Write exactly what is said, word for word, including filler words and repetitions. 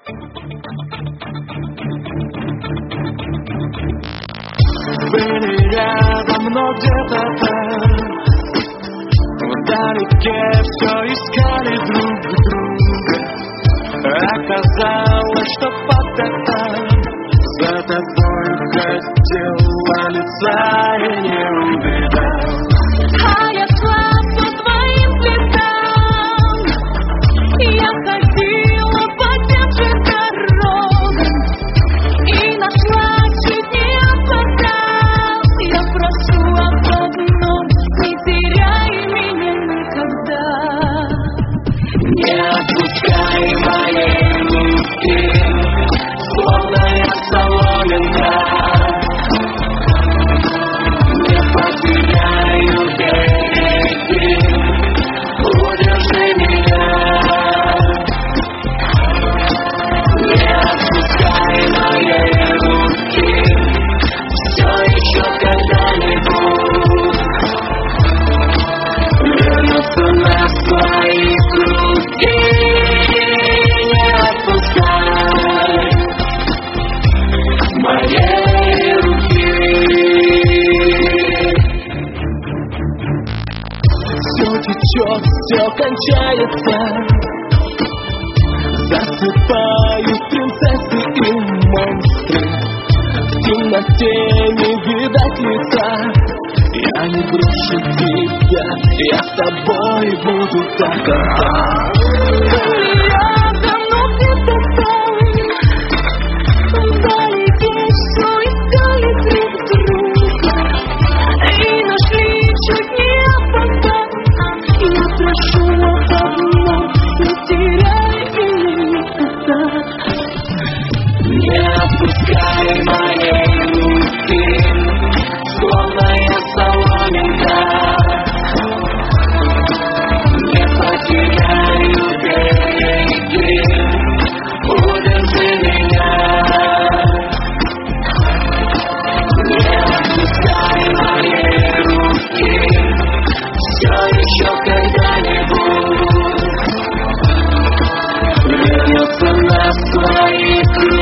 Были рядом, но где-то там вдалеке все искали друг друга. Оказалось, что под это за тобой хотела лица и не увидел. А я шла по твоим следам, я ходила по тем же дорогам и нашла чуть не опоздал. Я прошу об одном, не теряй меня никогда. Не отпускай моей руки, словно я соломинка. Не потеряю береги, удержи меня. Не отпускай моей руки, все еще когда-нибудь вернуться на свои круги. Не отпускай моей руки. Все течет, все кончается, засыпают принцессы и монстры. В темноте не видать лица. Я не брошу тебя, я с тобой буду до конца. Рядом, но где-то там вдалеке все искали друг друга и нашли чуть не опоздав. Я прошу об одном, не теряй меня никогда. Не отпускай моей руки, словно я соломинка. Не потеряю береги, удержи меня. Не отпускай моей руки, все еще когда-нибудь вернется на свои круги.